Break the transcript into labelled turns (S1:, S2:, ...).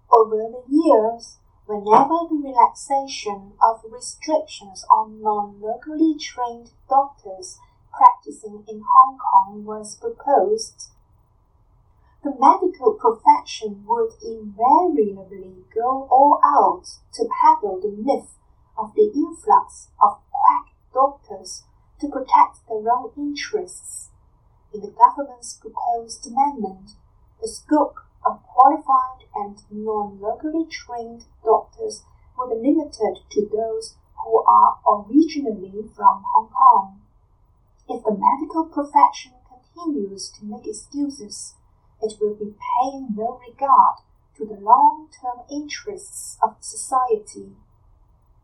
S1: Over the years, whenever the relaxation of restrictions on non-locally trained doctors practicing in Hong Kong was proposed, the medical profession would invariably go all out to peddle the myth of the influx of quack doctors to protect their own interests. In the government's proposed amendment, the scope of qualified and non-locally trained doctors will be limited to those who are originally from Hong Kong. If the medical profession continues to make excuses, it will be paying no regard to the long-term interests of society.